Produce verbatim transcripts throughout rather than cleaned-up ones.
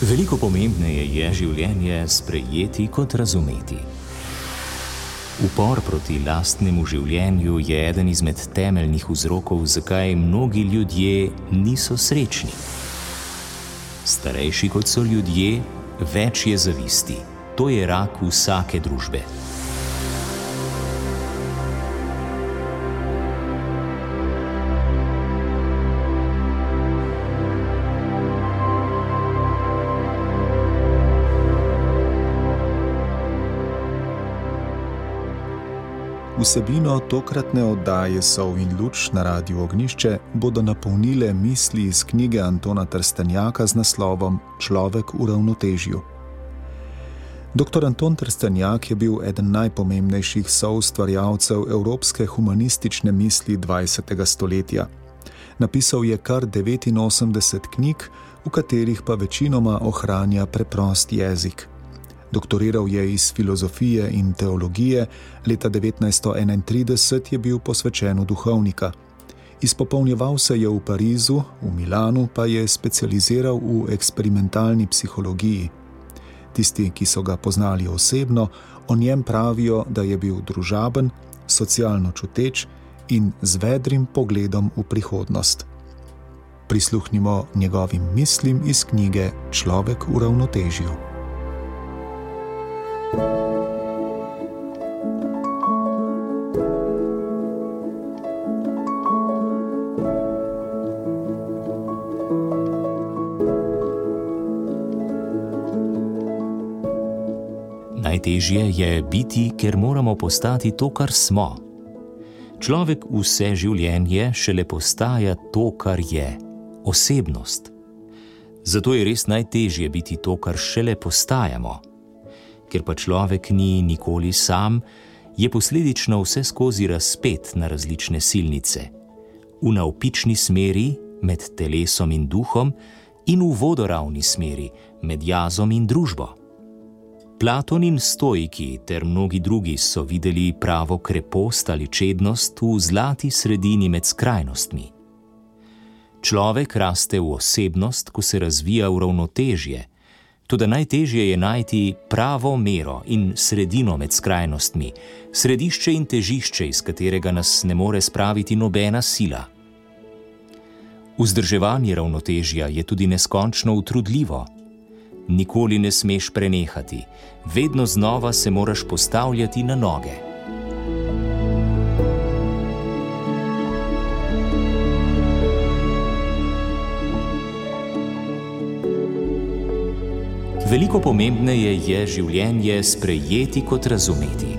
Veliko pomembneje je življenje sprejeti kot razumeti. Upor proti lastnemu življenju je eden izmed temeljnih vzrokov, zakaj mnogi ljudje niso srečni. Starejši kot so ljudje, več je zavisti. To je rak vsake družbe. Vsebino tokratne oddaje Sol in luč na Radiu Ognjišče bodo napolnile misli iz knjige Antona Trstenjaka z naslovom Človek v ravnotežju. Doktor Anton Trstenjak je bil eden najpomembnejših soustvarjalcev evropske humanistične misli dvajsetega stoletja. Napisal je kar devetinosemdeset knjig, v katerih pa večinoma ohranja preprost jezik. Doktoriral je iz filozofije in teologije, leta devetnajststo enaintrideset je bil posvečen v duhovnika. Izpopolnjeval se je v Parizu, v Milanu pa je specializiral v eksperimentalni psihologiji. Tisti, ki so ga poznali osebno, o njem pravijo, da je bil družaben, socialno čuteč in z vedrim pogledom v prihodnost. Prisluhnimo njegovim mislim iz knjige Človek v ravnotežju. Najtežje je biti, ker moramo postati to, kar smo. Človek vse življenje šele postaja to, kar je, osebnost. Zato je res najtežje biti to, kar šele postajamo. Ker pa človek ni nikoli sam, je posledično vse skozi razpet na različne silnice. V navpični smeri, med telesom in duhom, in v vodoravni smeri, med jazom in družbo. Platon in stoiki ter mnogi drugi so videli pravo krepost ali čednost v zlati sredini med skrajnostmi. Človek raste v osebnost, ko se razvija v ravnotežje, toda najtežje je najti pravo mero in sredino med skrajnostmi, središče in težišče, iz katerega nas ne more spraviti nobena sila. Vzdrževanje ravnotežja je tudi neskončno utrudljivo. Nikoli ne smeš prenehati, vedno znova se moraš postavljati na noge. Veliko pomembneje je življenje sprejeti kot razumeti.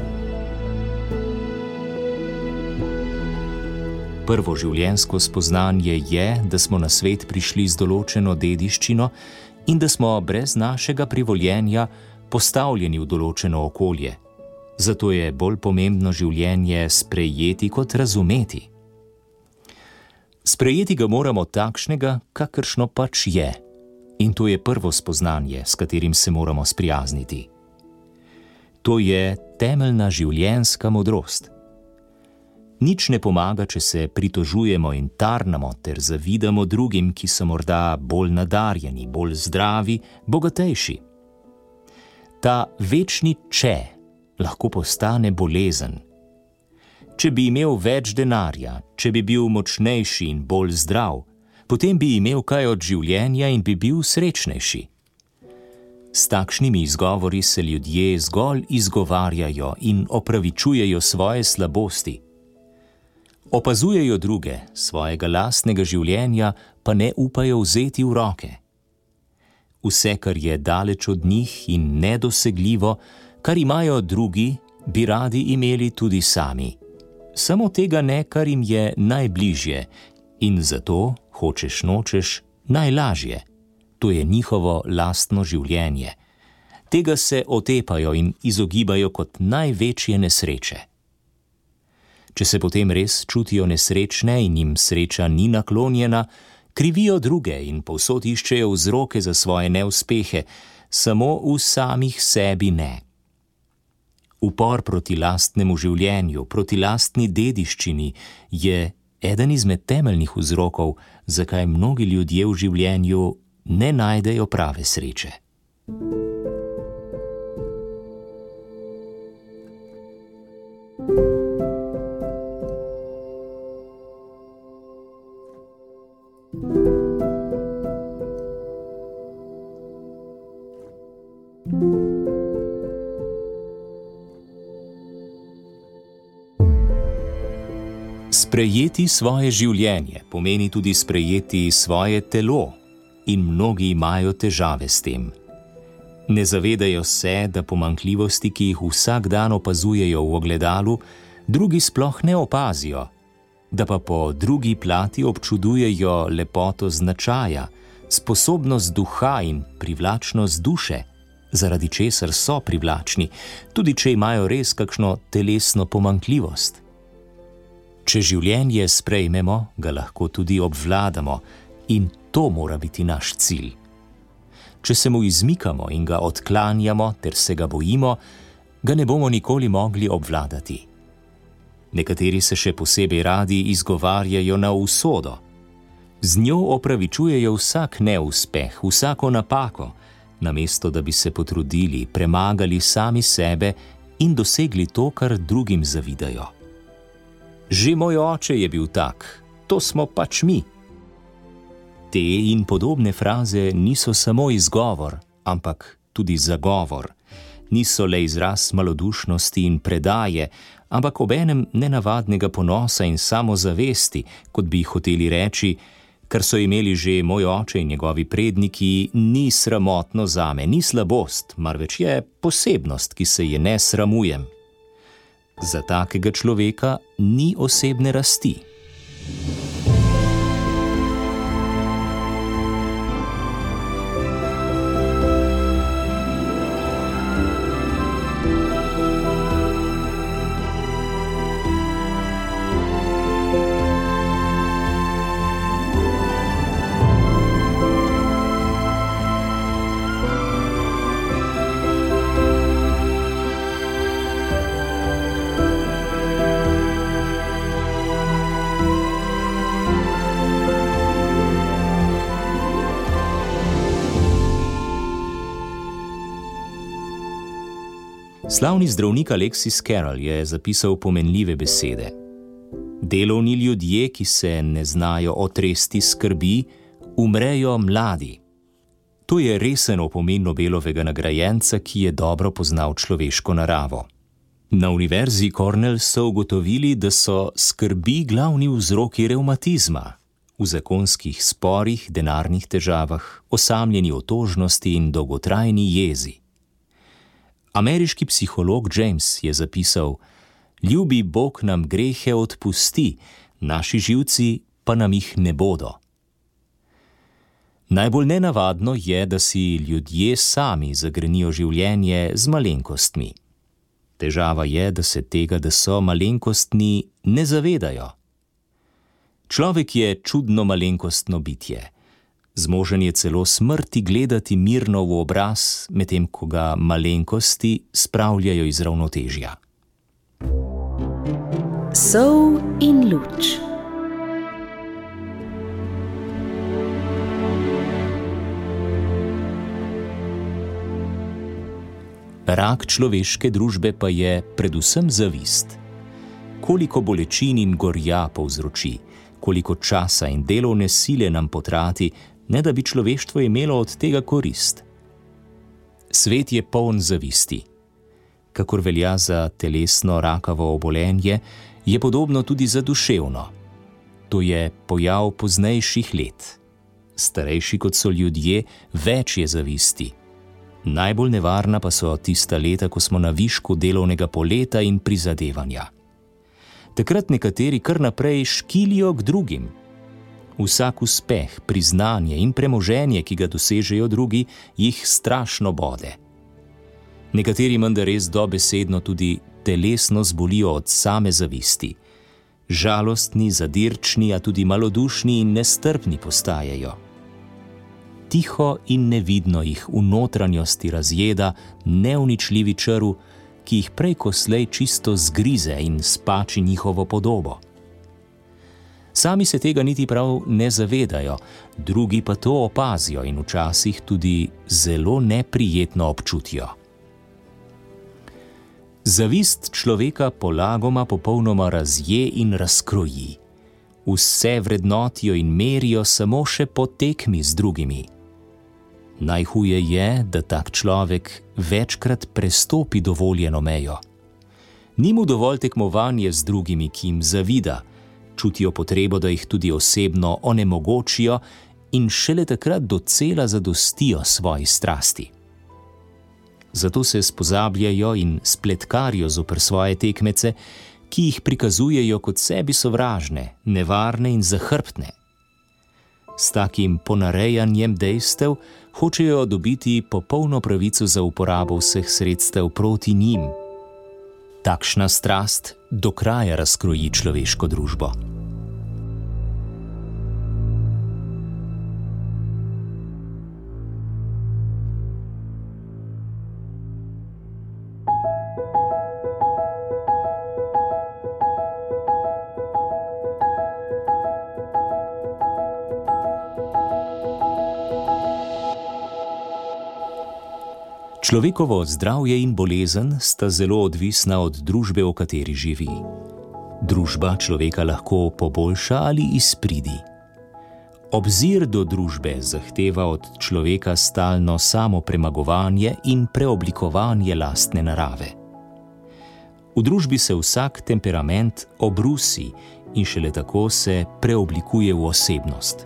Prvo življenjsko spoznanje je, da smo na svet prišli z določeno dediščino in da smo brez našega privoljenja postavljeni v določeno okolje. Zato je bolj pomembno življenje sprejeti kot razumeti. Sprejeti ga moramo takšnega, kakršno pač je. In to je prvo spoznanje, s katerim se moramo sprijazniti. To je temeljna življenjska modrost. Nič ne pomaga, če se pritožujemo in tarnamo ter zavidamo drugim, ki so morda bolj nadarjeni, bolj zdravi, bogatejši. Ta večni če lahko postane bolezen. Če bi imel več denarja, če bi bil močnejši in bolj zdrav, potem bi imel kaj od življenja in bi bil srečnejši. S takšnimi izgovori se ljudje zgolj izgovarjajo in opravičujejo svoje slabosti. Opazujejo druge, svojega lastnega življenja pa ne upajo vzeti v roke. Vse, kar je daleč od njih in nedosegljivo, kar imajo drugi, bi radi imeli tudi sami. Samo tega ne, kar jim je najbližje in zato, hočeš nočeš, najlažje. To je njihovo lastno življenje. Tega se otepajo in izogibajo kot največje nesreče. Če se potem res čutijo nesrečne in jim sreča ni naklonjena, krivijo druge in povsod iščejo vzroke za svoje neuspehe, samo v samih sebi ne. Upor proti lastnemu življenju, proti lastni dediščini je eden izmed temeljnih vzrokov, zakaj mnogi ljudje v življenju ne najdejo prave sreče. Sprejeti svoje življenje pomeni tudi sprejeti svoje telo in mnogi imajo težave s tem. Ne zavedajo se, da pomanjkljivosti, ki jih vsak dan opazujejo v ogledalu, drugi sploh ne opazijo, da pa po drugi plati občudujejo lepoto značaja, sposobnost duha in privlačnost duše, zaradi česar so privlačni, tudi če imajo res kakšno telesno pomanjkljivost. Če življenje sprejmemo, ga lahko tudi obvladamo in to mora biti naš cilj. Če se mu izmikamo in ga odklanjamo ter se ga bojimo, ga ne bomo nikoli mogli obvladati. Nekateri se še posebej radi izgovarjajo na usodo. Z njo opravičujejo vsak neuspeh, vsako napako, namesto da bi se potrudili, premagali sami sebe in dosegli to, kar drugim zavidajo. Že moj oče je bil tak, to smo pač mi. Te in podobne fraze niso samo izgovor, ampak tudi zagovor. Niso le izraz malodušnosti in predaje, ampak obenem nenavadnega ponosa in samozavesti, kot bi hoteli reči, kar so imeli že moj oče in njegovi predniki, ni sramotno zame, ni slabost, marveč je posebnost, ki se je ne sramujem. Za takega človeka ni osebne rasti. Slavni zdravnik Alexis Carrel je zapisal pomenljive besede. Delovni ljudje, ki se ne znajo otresti skrbi, umrejo mladi. To je resen opomin Nobelovega nagrajenca, ki je dobro poznal človeško naravo. Na univerzi Cornell so ugotovili, da so skrbi glavni vzroki revmatizma, v zakonskih sporih, denarnih težavah, osamljeni otožnosti in dolgotrajni jezi. Ameriški psiholog James je zapisal: "Ljubi Bog nam grehe odpusti, naši živci pa nam jih ne bodo." Najbolj nenavadno je, da si ljudje sami zagrenijo življenje z malenkostmi. Težava je, da se tega, da so malenkostni, ne zavedajo. Človek je čudno malenkostno bitje. Zmožen je celo smrti gledati mirno v obraz, medtem ko ga malenkosti spravljajo iz ravnotežja. Sol in luč. Rak človeške družbe pa je predvsem zavist. Koliko bolečin in gorja povzroči, koliko časa in delovne sile nam potrati, ne da bi človeštvo imelo od tega korist. Svet je poln zavisti. Kakor velja za telesno rakavo obolenje, je podobno tudi za duševno. To je pojav poznejših let. Starejši kot so ljudje, več je zavisti. Najbolj nevarna pa so tista leta, ko smo na višku delovnega poleta in prizadevanja. Takrat nekateri kar naprej škilijo k drugim. Vsak uspeh, priznanje in premoženje, ki ga dosežejo drugi, jih strašno bode. Nekateri menda res dobesedno tudi telesno zbolijo od same zavisti. Žalostni, zadirčni, a tudi malodušni in nestrpni postajajo. Tiho in nevidno jih v notranjosti razjeda neuničljivi črv, ki jih prej ko slej čisto zgrize in spači njihovo podobo. Sami se tega niti prav ne zavedajo, drugi pa to opazijo in včasih tudi zelo neprijetno občutijo. Zavist človeka polagoma popolnoma razje in razkroji. Vse vrednotijo in merijo samo še po tekmi z drugimi. Najhuje je, da tak človek večkrat prestopi dovoljeno mejo. Ni mu dovolj tekmovanje z drugimi, ki jim zavida, čutijo potrebo, da jih tudi osebno onemogočijo in šele takrat docela zadostijo svoji strasti. Zato se spozabljajo in spletkarijo zoper svoje tekmece, ki jih prikazujejo kot sebi sovražne, nevarne in zahrbtne. S takim ponarejanjem dejstev hočejo dobiti popolno pravico za uporabo vseh sredstev proti njim. Takšna strast do kraja razkroji človeško družbo. Človekovo zdravje in bolezen sta zelo odvisna od družbe, v kateri živi. Družba človeka lahko poboljša ali izpridi. Obzir do družbe zahteva od človeka stalno samopremagovanje in preoblikovanje lastne narave. V družbi se vsak temperament obrusi in šele tako se preoblikuje v osebnost.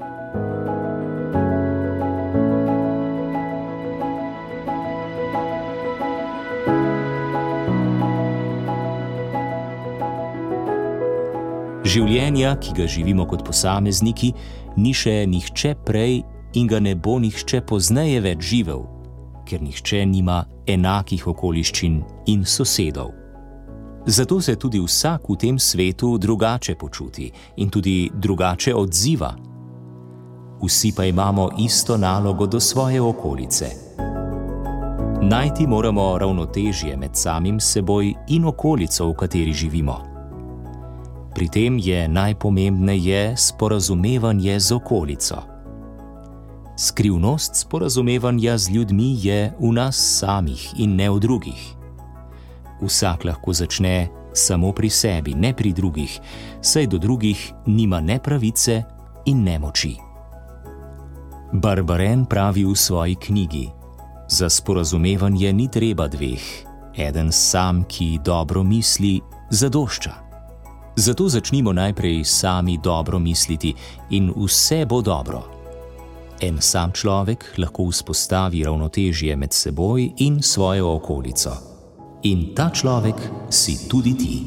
Življenja, ki ga živimo kot posamezniki, ni še nihče prej in ga ne bo nihče pozneje več živel, ker nihče nima enakih okoliščin in sosedov. Zato se tudi vsak v tem svetu drugače počuti in tudi drugače odziva. Vsi pa imamo isto nalogo do svoje okolice. Najti moramo ravnotežje med samim seboj in okolico, v kateri živimo. Pri tem je najpomembneje sporazumevanje z okolico. Skrivnost sporazumevanja z ljudmi je v nas samih in ne v drugih. Vsak lahko začne samo pri sebi, ne pri drugih, saj do drugih nima ne pravice in ne moči. Barbaren pravi v svoji knjigi: za sporazumevanje ni treba dveh, eden sam, ki dobro misli, zadošča. Zato začnimo najprej sami dobro misliti in vse bo dobro. En sam človek lahko vzpostavi ravnotežje med seboj in svojo okolico. In ta človek si tudi ti.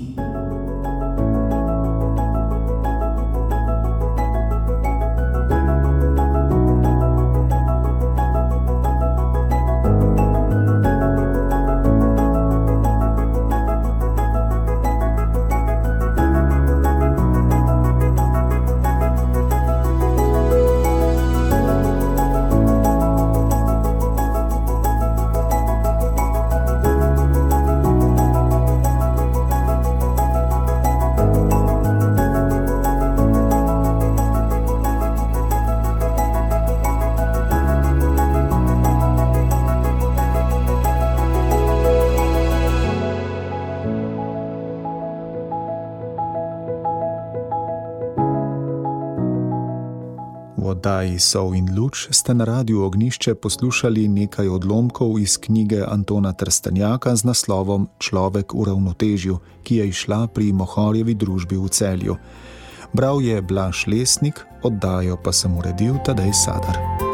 V oddaji Sol in luč ste na Radiu Ognjišče poslušali nekaj odlomkov iz knjige Antona Trstenjaka z naslovom Človek v ravnotežju, ki je izšla pri Mohorjevi družbi v Celju. Bral je Blaž Lesnik, oddajo pa sem uredil Tadej Sadar.